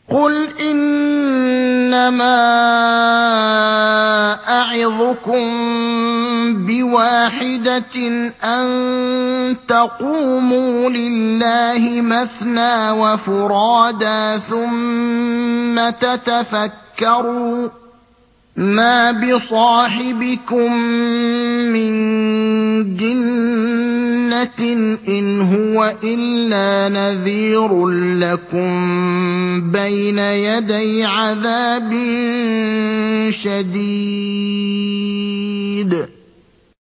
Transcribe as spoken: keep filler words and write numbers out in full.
قُلْ إِنَّمَا أَعِظُكُم بِوَاحِدَةٍ ۖ أَن تَقُومُوا لِلَّهِ مَثْنَىٰ وَفُرَادَىٰ ثُمَّ تَتَفَكَّرُوا ۚ مَا بِصَاحِبِكُم مِّن جِنَّةٍ ۚ إِنْ هُوَ إِلَّا نَذِيرٌ لَّكُم بَيْنَ يَدَيْ عَذَابٍ شَدِيدٍ